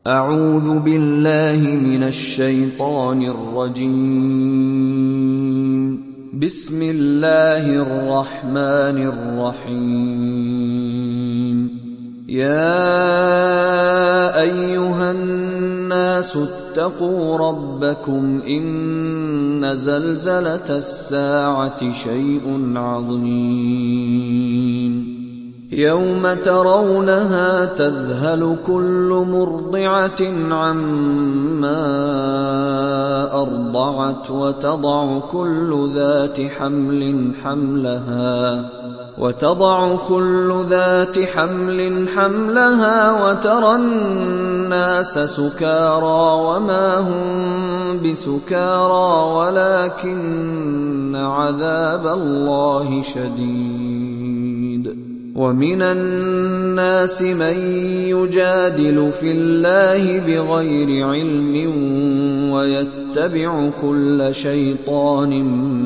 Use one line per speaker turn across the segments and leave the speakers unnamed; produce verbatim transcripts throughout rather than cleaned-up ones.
أعوذ بالله من الشيطان الرجيم. بسم الله الرحمن الرحيم. يا أيها الناس اتقوا ربكم إن زلزلة الساعة شيء عظيم يوم ترونها تذهل كل مرضعة عما أرضعت وتضع كل ذات حمل حملها وتضع كل ذات حمل حملها وترى الناس سكارى وما هم بسكارى ولكن عذاب الله شديد. ومن الناس من يجادل في الله بغير علم ويتبع كل شيطان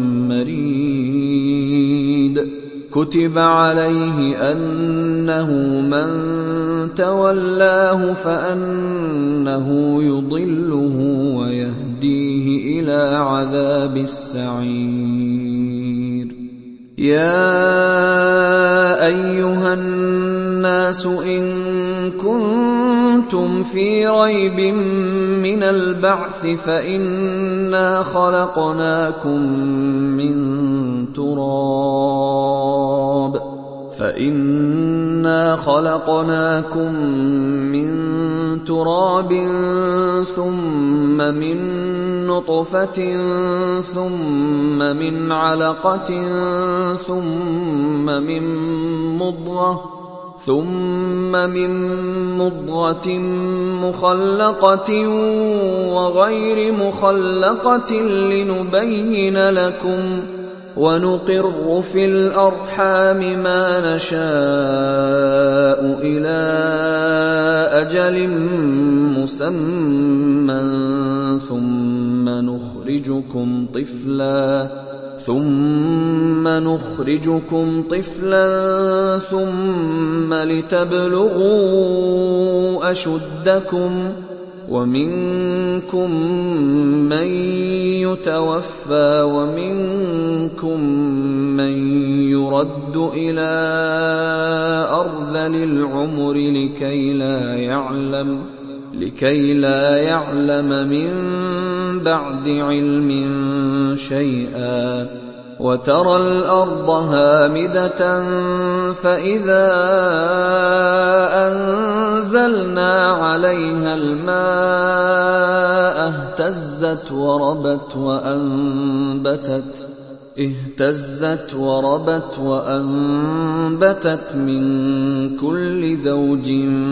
مريد. كتب عليه أنه من تولاه فأنه يضله ويهديه إلى عذاب السعير. يا أيها الناس إن كنتم في ريب من البعث فإنا خلقناكم من تراب فإنا خلقناكم من تراب ثم من نطفة ثم من علقة ثم من مضغة ثم من مضغة مخلقة وغير مخلقة لنبين لكم ونقر في الأرحام ما نشاء إلى أجل مسمى ثم نخرجكم طفلا ثم نخرجكم طفلا ثم لتبلغوا أشدكم ومنكم من يتوفى ومنكم من يرد إلى أرذل العمر لكي لا يعلم لكي لا يعلم من بعد علم شيئا. وترى الأرض هامدة فإذا أنزلنا عليها الماء اهتزت وربت وأنبتت اهتزت وربت وأنبتت من كل زوج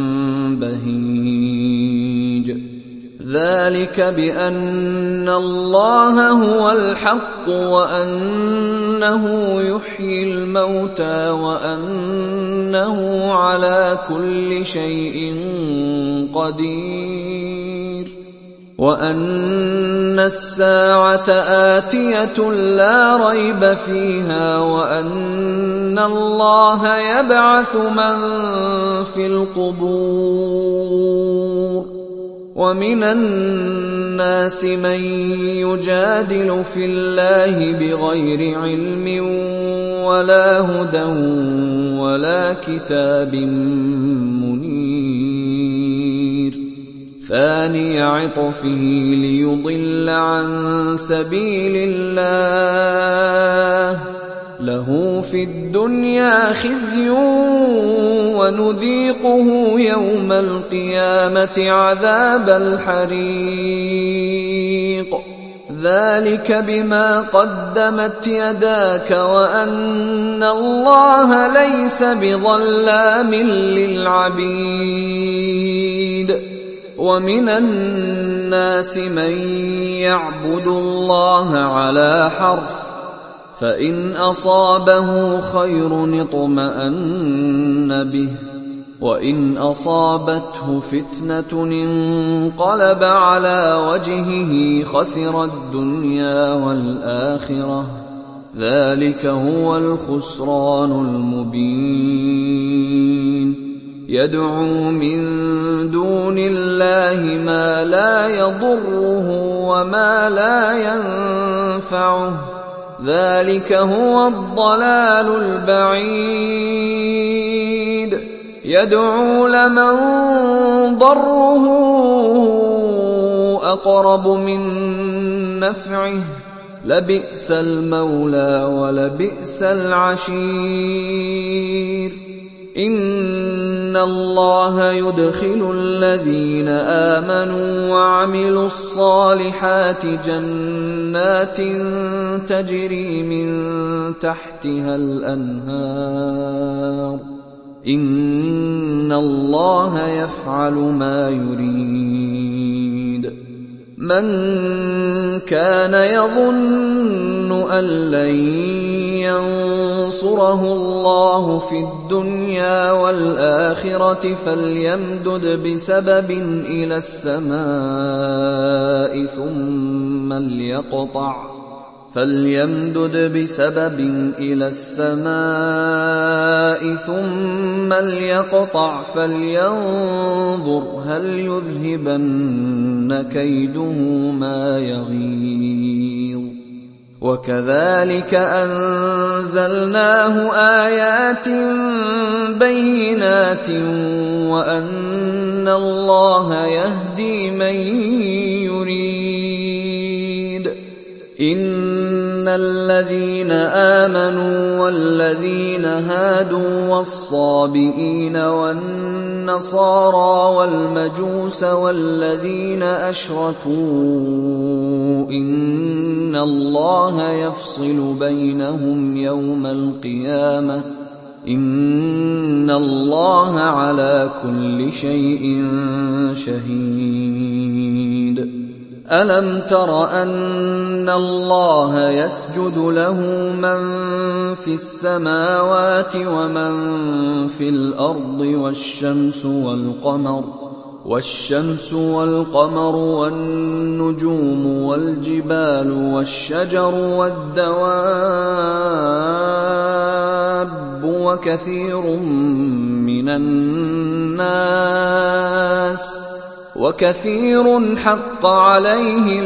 بهيج. ذلك بأن الله هو الحق وأنه يحيي الموتى وأنه على كل شيء قدير وأن الساعة آتية لا ريب فيها وأن الله يبعث من في القبور. ومن الناس من يجادل في الله بغير علم ولا هدى ولا كتاب منير. ثاني عطفه ليضل عن سبيل الله له في الدنيا خزي ونذيقه يوم القيامة عذاب الحريق. ذلك بما قدمت يداك وأن الله ليس بظلام للعبيد. ومن الناس من يعبد الله على حرف فإن أصابه خير اطمأن به وإن أصابته فتنة انقلب على وجهه خسر الدنيا والآخرة ذلك هو الخسران المبين. يدعو من دون دون الله ما لا يضره وما لا ينفعه، ذلك هو الضلال البعيد. يدعو لمن ضره أقرب من نفعه، لبئس المولى ولبئس العشير. إن الله يدخل الذين آمنوا وعملوا الصالحات جنات تجري من تحتها الأنهار، إن الله يفعل ما يريد. من كان يظن أن لن ينصره الله في الدنيا والآخرة فليمدد بسبب إلى السماء ثم ليقطع فليمدد بسبب إلى السماء ثم ليقطع فلينظر هل يذهبن كيده ما يغيظ. وكذلك أنزلناه آيات بينات وأن الله يهدي من يريد. إن الذين آمنوا والذين هادوا والصابئين والنصارى والمجوس والذين أشركوا إن الله يفصل بينهم يوم القيامة، إن الله على كل شيء شهيد. ألم تر أن الله يسجد له من في السماوات ومن في الأرض والشمس والقمر والشمس والقمر والنجوم والجبال والشجر والدواب وكثير من الناس وكثير حق عليه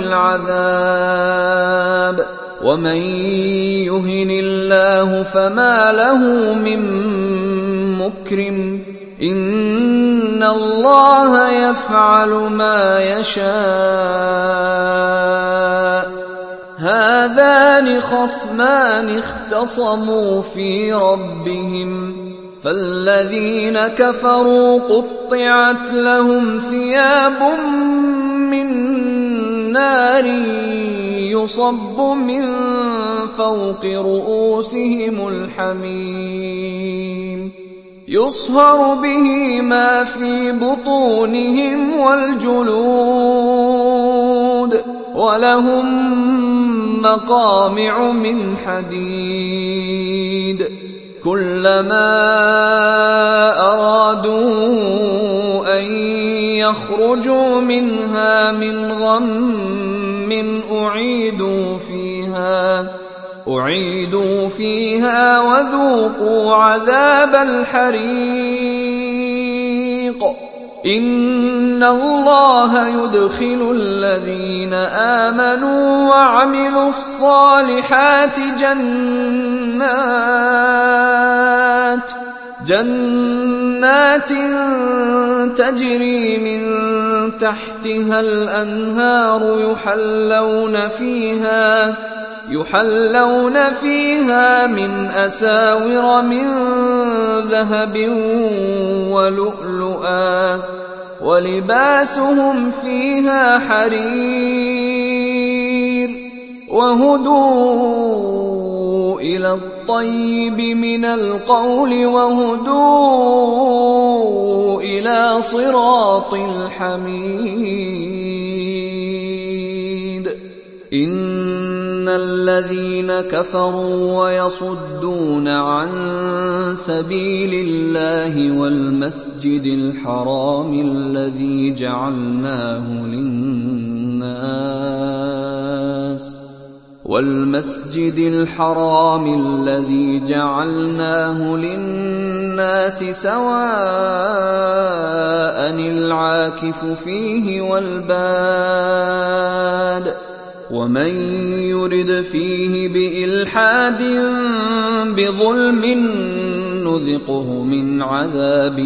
العذاب ومن يهن الله فما له من مكرم إن الله يفعل ما يشاء. هذان خصمان اختصموا في ربهم فالذين كفروا قطعت لهم ثياب من نار يصب من فوق رؤوسهم الحميم يصهر به ما في بطونهم والجلود ولهم مقامع من حديد كلما أرادوا أن يخرجوا منها من غم أعيدوا فيها أعيدوا فيها وذوقوا عذاب الحريق. إن الله يدخل الذين آمنوا وعملوا الصالحات جنات جنات تجري من تحتها الأنهار يحلون فيها يحلون فيها من أساور من ذهب ولؤلؤا ولباسهم فيها حرير وهدوا إلى الطيب من القول وهدوا إلى صراط الحميد. إن الذين كفروا ويصدون عن سبيل الله والمسجد الحرام الذي جعلناه للناس والمسجد الحرام الذي جعلناه للناس سواء العاكف فيه والباد ومن يرد فيه بإلحاد بظلم نذقه من عذاب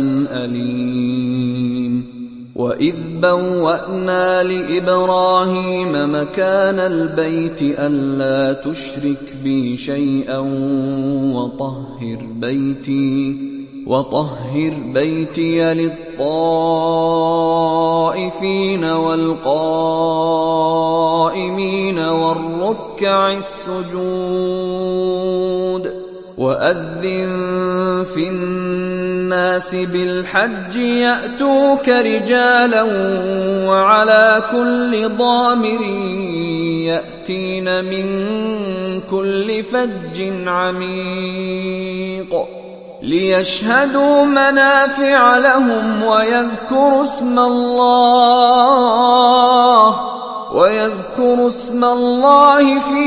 أليم وإذ بوأنا لإبراهيم مكان البيت ألا تشرك بي شيئا وطهر بيتي وطهر بيتي للطائفين والقائمين والركع السجود وأذن في الناس بالحج يأتوك رجالا وعلى كل ضامر يأتين من كل فج عميق ليشهدوا منافع لهم ويذكروا اسم الله ويذكروا اسم الله في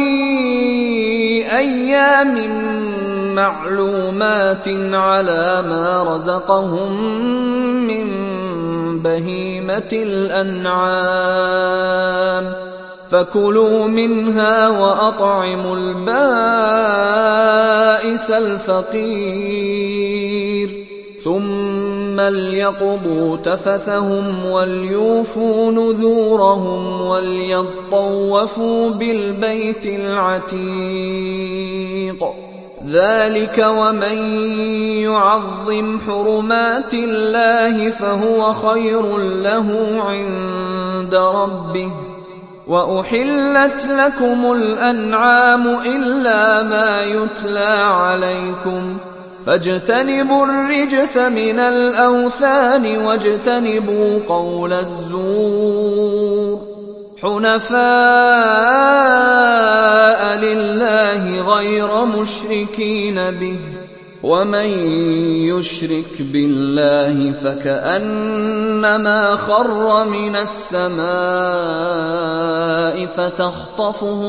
أيام معلومات على ما رزقهم من بهيمة الأنعام فكلوا منها وأطعموا البائس الفقير ثم ليقضوا تفثهم وليوفوا نذورهم وليطوفوا بالبيت العتيق ذلك ومن يعظم حرمات الله فهو خير له عند ربه وأحلت لكم الأنعام إلا ما يتلى عليكم فاجتنبوا الرجس من الأوثان واجتنبوا قول الزور حنفاء لله غير مشركين به ومن يشرك بالله فكأنما خر من السماء فتخطفه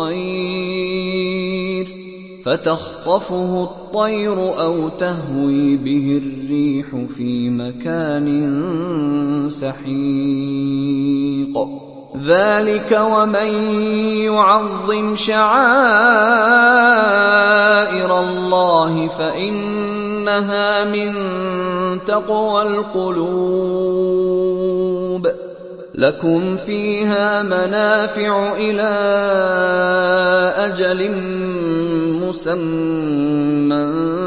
الطير فتخطفه الطير أو تهوي به الريح في مكان سحيق ذلك ومن يعظم شعائر الله فإنها من تقوى القلوب لكم فيها منافع إلى أجل مسمى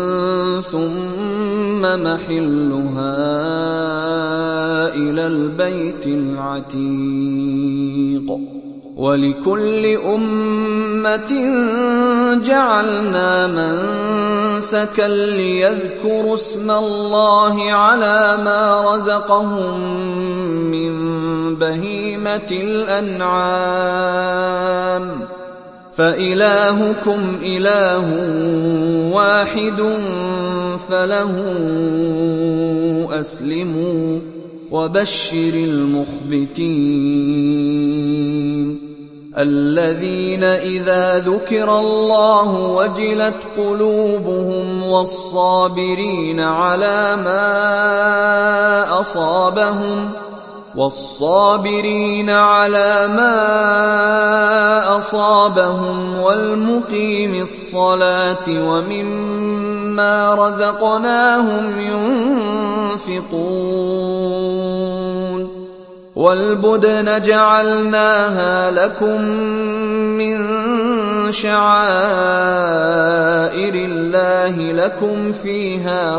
ثم محلها إلى البيت العتيق ولكل أمة جعلنا منسكا ليذكروا اسم الله على ما رزقهم من بهيمة الأنعام فإلهكم إله واحد فله أسلموا وبشر المخبتين الذين إذا ذكر الله وجلت قلوبهم والصابرين على ما أصابهم والصابرين على ما أصابهم والمقيم الصلاة ومما رزقناهم ينفقون والبدن جعلناها لكم من شعائر الله لكم فيها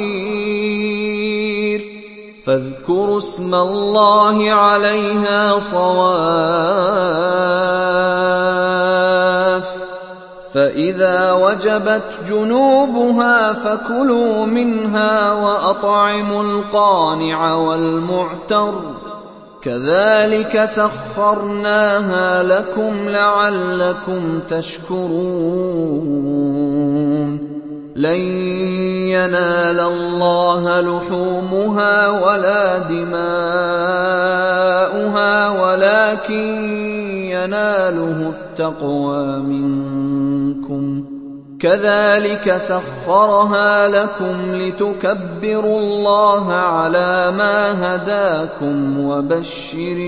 خير فاذكروا اسم الله عليها صواف فإذا وجبت جنوبها فكلوا منها وأطعموا القانع والمعتر كذلك سخرناها لكم لعلكم تشكرون لن ينال الله لحومها ولا دماؤها ولكن يناله التقوى منكم كذلك سخرها لكم لتكبروا الله على ما هداكم وبشر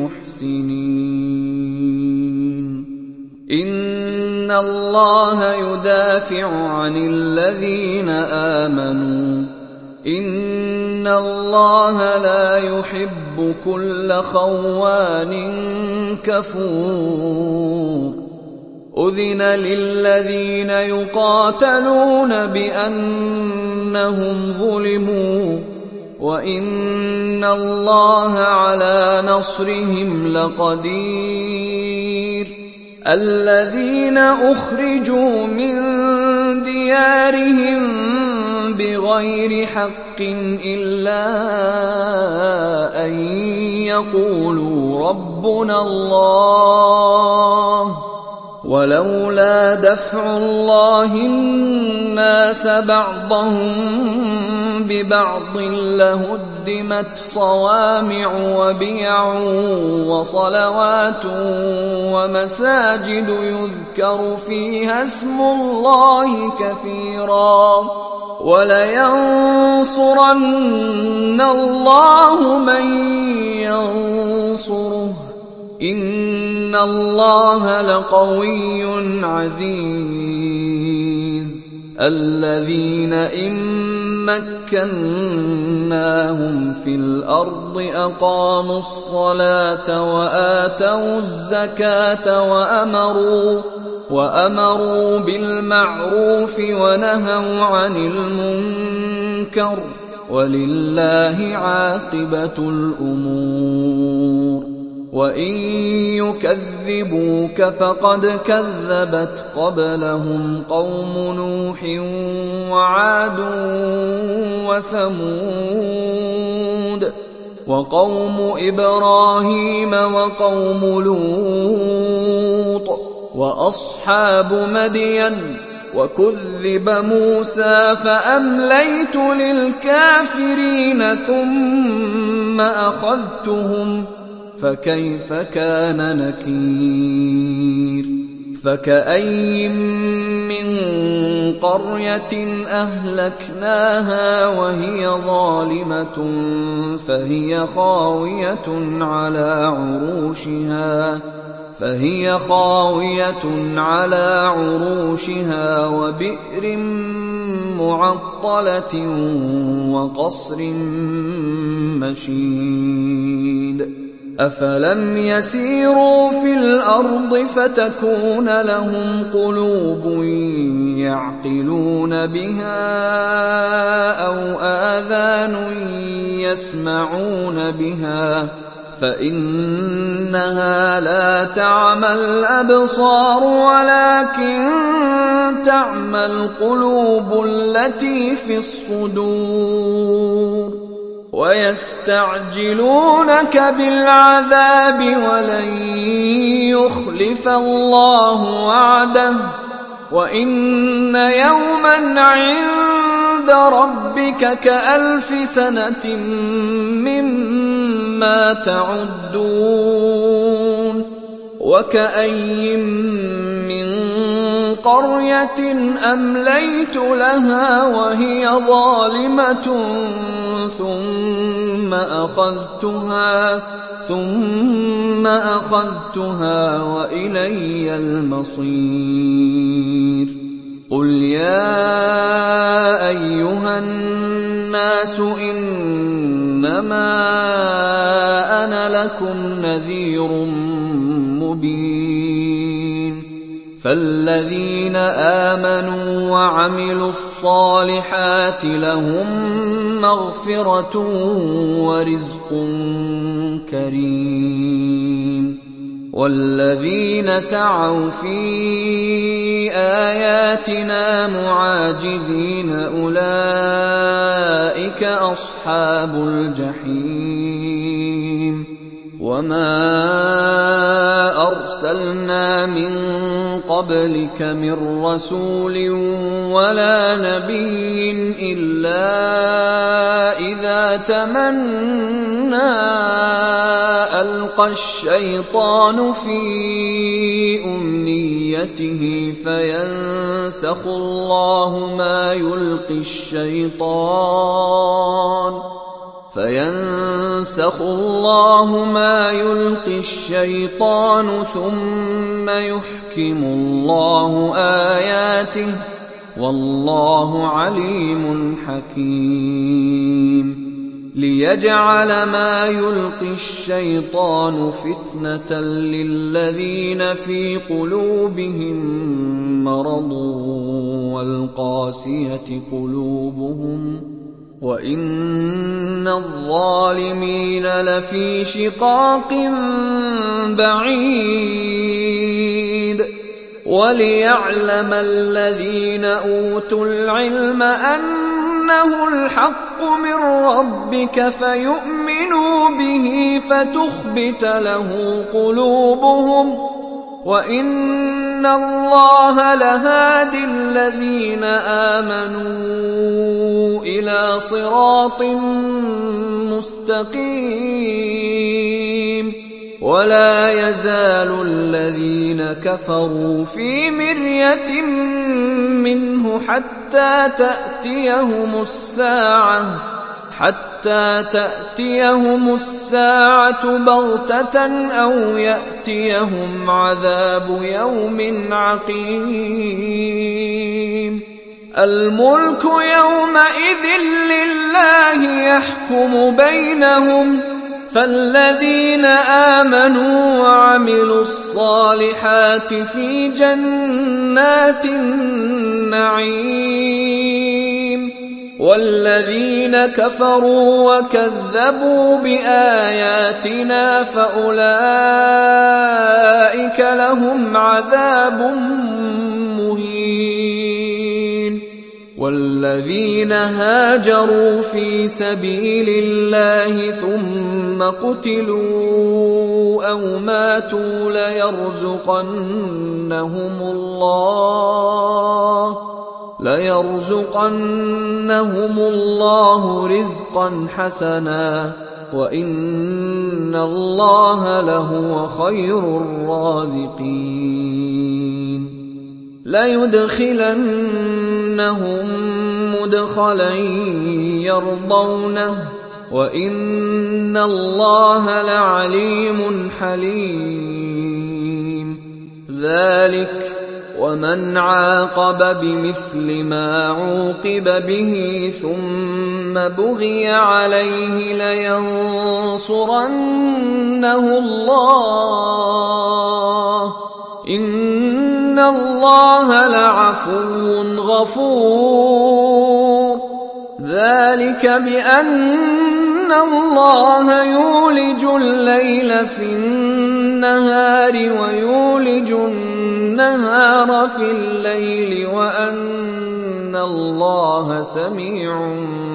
المحسنين إن الله يدافع عن الذين آمنوا إن الله لا يحب كل خوان كفور أذن للذين يقاتلون بأنهم ظلموا وإن الله على نصرهم لقدير الذين أخرجوا من ديارهم بغير حق إلا أن يقولوا ربنا الله ولولا دفع الله الناس بعضهم ببعض لهدمت صوامع وبيع وصلوات ومساجد يذكر فيها اسم الله كثيرا ولينصرن الله من ينصره إن الله لقوي عزيز الذين إن مكناهم في الأرض أقاموا الصلاة وآتوا الزكاة وأمروا وأمروا بالمعروف ونهوا عن المنكر ولله عاقبة الأمور وإن يكذبوك فقد كذبت قبلهم قوم نوح وعاد وثمود وقوم إبراهيم وقوم لوط وأصحاب مدين وكذب موسى فأمليت للكافرين ثم أخذتهم فكيف كان نكير فكأي من قرية أهلكناها وهي ظالمة فهي خاوية على عروشها فهي خاوية على عروشها وبئر معطلة وقصر مشيد أفلم يسيروا في الأرض فتكون لهم قلوب يعقلون بها أو آذان يسمعون بها فإنها لا تعمى الأبصار ولكن تعمى القلوب التي في الصدور ويستعجلونك بالعذاب ولن يخلف الله وعده وإن يوما عند ربك كألف سنة مما تعدون وكأي من قرية أمليت لها وهي ظالمة ثم أخذتها ثم أخذتها وإلي المصير قل يا أيها الناس إنما أنا لكم نذير مبين فالذين آمنوا وعملوا الصالحات لهم مغفرة ورزق كريم والذين سعوا في آياتنا معاجزين أولئك أصحاب الجحيم وما أرسلنا من قبلك من رسول ولا نبي إلا إذا تمنى ألقى يلقى الشيطان في أمنيته فينسخ الله ما يلقي الشيطان فينسخ الله ما يلقي الشيطان ثم يحكم الله آياته والله عليم حكيم ليجعل ما يلقي الشيطان فتنة للذين في قلوبهم مرض والقاسية قلوبهم وإن الظالمين لفي شقاق بعيد وليعلم الذين أوتوا العلم أنه الحق من ربك فيؤمنوا به فتخبت له قلوبهم وإن الله لهادي الذين آمنوا إلى صراط مستقيم ولا يزال الذين كفروا في مرية منه حتى تأتيهم الساعة حتى تأتيهم الساعة بغتة أو يأتيهم عذاب يوم عقيم الملك يومئذ لله يحكم بينهم فالذين آمنوا وعملوا الصالحات في جنات النعيم والذين كفروا وكذبوا بآياتنا فأولئك لهم عذاب مهين والذين هاجروا في سبيل الله ثم قتلوا أو ماتوا ليرزقنهم الله ليرزقنهم الله رزقا حسنا وإن الله لهو خير الرازقين ليدخلنهم مدخلا يرضونه وإن الله لعليم حليم ذلك ومن عاقب بمثل ما عوقب به ثم بغي عليه لينصرنه الله إن الله لعفو غفور ذلك بأن الله يولج الليل في النهار ويولج النهار في الليل وأن الله سميع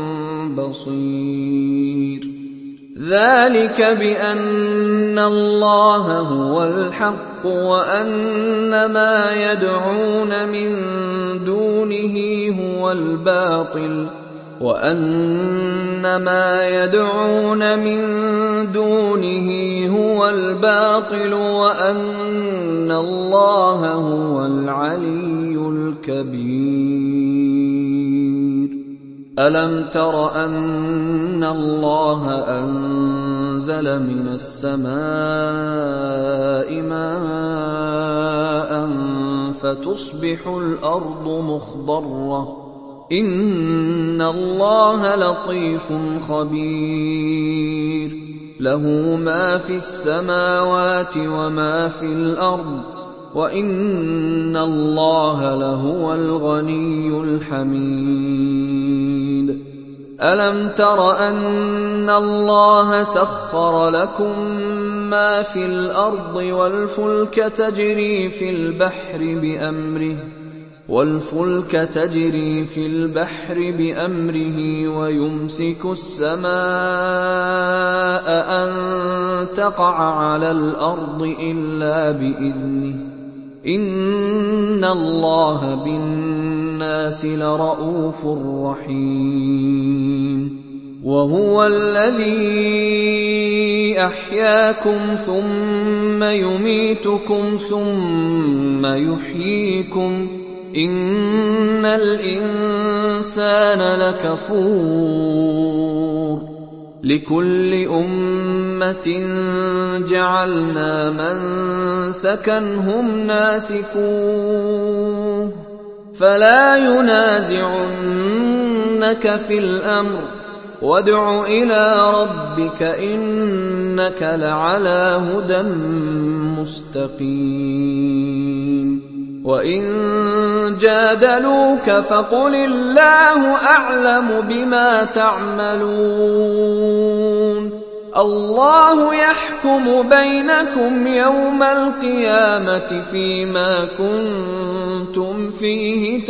بصير ذلك بأن الله هو الحق وأن ما يدعون من دونه هو الباطل وأن ما يدعون من دونه هو الباطل وأن الله هو العلي الكبير ألم تر أن الله أنزل من السماء ماء فتصبح الأرض مخضرة إن الله لطيف خبير له ما في السماوات وما في الأرض وإن الله لهو الغني الحميد ألم تر أن الله سخر لكم ما في الأرض والفلك تجري في البحر بأمره والفلك تجري في البحر بأمره ويمسك السماء أن تقع على الأرض إلا بإذنه إن الله بالناس لرءوف رحيم وهو الذي أحياكم ثم يميتكم ثم يحييكم إن الإنسان لكفور لكل أمة جعلنا منسكا هم ناسكوه فلا ينازعنك في الأمر وادع إلى ربك إنك لعلى هدى مستقيم وإن جادلوك فقل الله أعلم بما تعملون الله يحكم بينكم يوم القيامة فيما كنتم فيه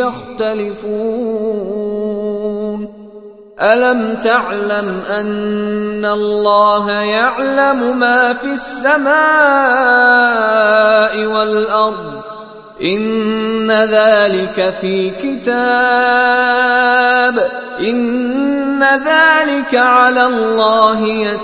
تختلفون ألم تعلم أن الله يعلم ما في السماء والأرض إن ذلك في كتاب إن ذلك على الله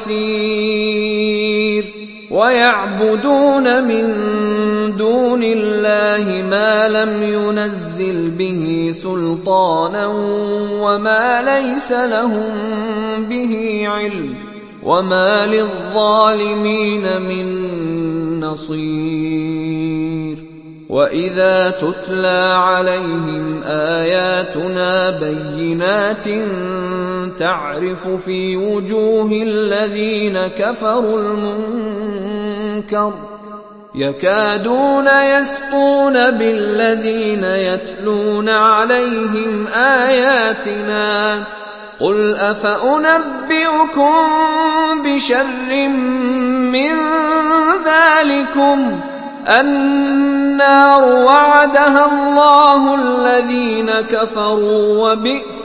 يسير ويعبدون من دون الله ما لم ينزل به سلطانا وما ليس لهم به علم وما للظالمين من نصير وإذا تتلى عليهم آياتنا بينات تعرف في وجوه الذين كفروا المنكر يكادون يسطون بالذين يتلون عليهم آياتنا قل أفأنبئكم بشر من ذلكم النار وعدها الله الذين كفروا وبئس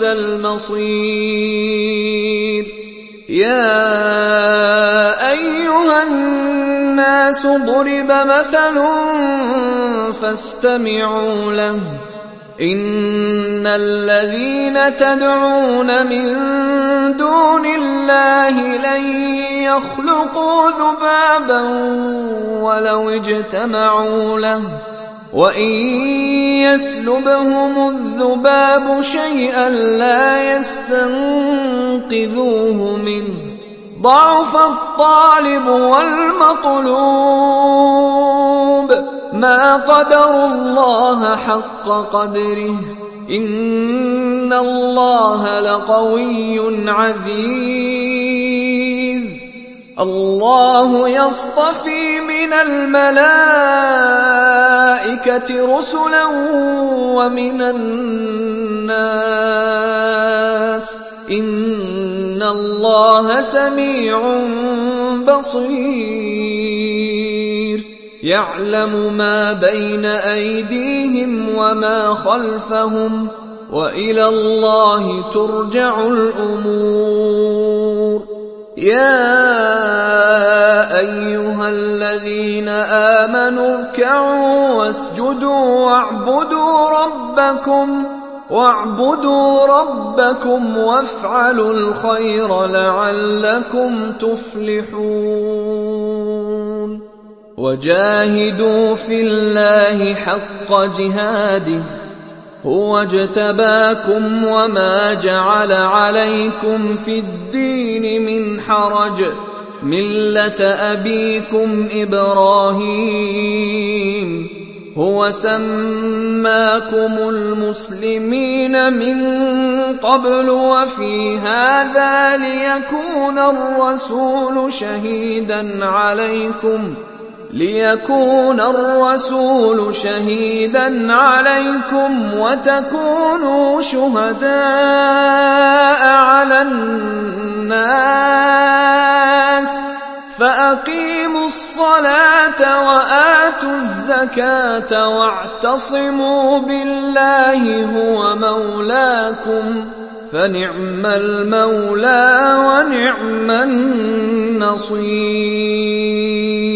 المصير يا أيها الناس ضرب مثل فاستمعوا له إن الذين تدعون من دون الله لن يخلقوا ذبابا ولو اجتمعوا له وإن يسلبهم الذباب شيئا لا يستنقذوه منه ضعف الطالب والمطلوب ما قدروا الله حق قدره إن الله لقوي عزيز الله يصطفي من الملائكة رسلا ومن الناس إن الله سميع بصير يعلم ما بين أيديهم وما خلفهم وإلى الله ترجع الأمور يا أيها الذين آمنوا اركعوا واسجدوا واعبدوا ربكم واعبدوا ربكم وافعلوا الخير لعلكم تفلحون وجاهدوا في الله حق جهاده هو اجتباكم وما جعل عليكم في الدين من حرج ملة أبيكم إبراهيم هو سماكم المسلمين من قبل وفي هذا ليكون الرسول شهيدا عليكم ليكون الرسول شهيدا عليكم وتكونوا شهداء على الناس فأقيموا الصلاة وآتوا الزكاة واعتصموا بالله هو مولاكم فنعم المولى ونعم النصير